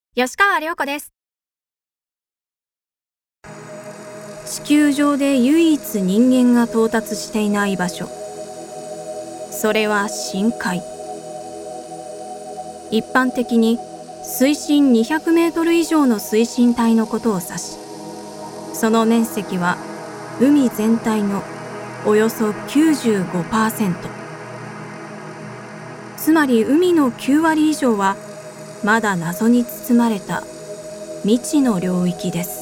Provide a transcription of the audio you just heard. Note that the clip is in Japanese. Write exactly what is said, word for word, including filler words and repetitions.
吉川亮子です。地球上で唯一人間が到達していない場所、それは深海。一般的に水深にひゃくメートル以上の水深帯のことを指し、その面積は海全体のおよそ きゅうじゅうごパーセント。つまり海のきゅうわり以上はまだ謎に包まれた未知の領域です。